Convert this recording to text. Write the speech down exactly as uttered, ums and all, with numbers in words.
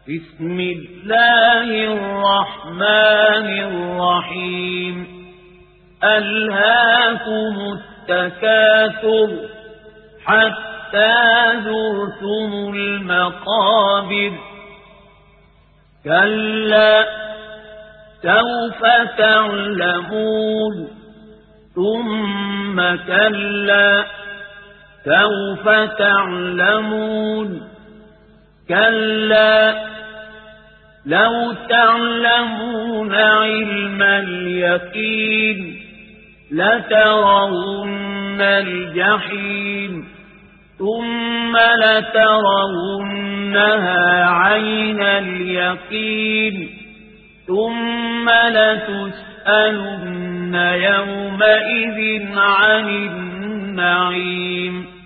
بسم الله الرحمن الرحيم ألهاكم التكاثر حتى زرتم المقابر كلا سوف تعلمون ثم كلا سوف تعلمون كلا لو تعلمون علم اليقين لترون الجحيم ثم لترونها عين اليقين ثم لتسألن يومئذ عن النعيم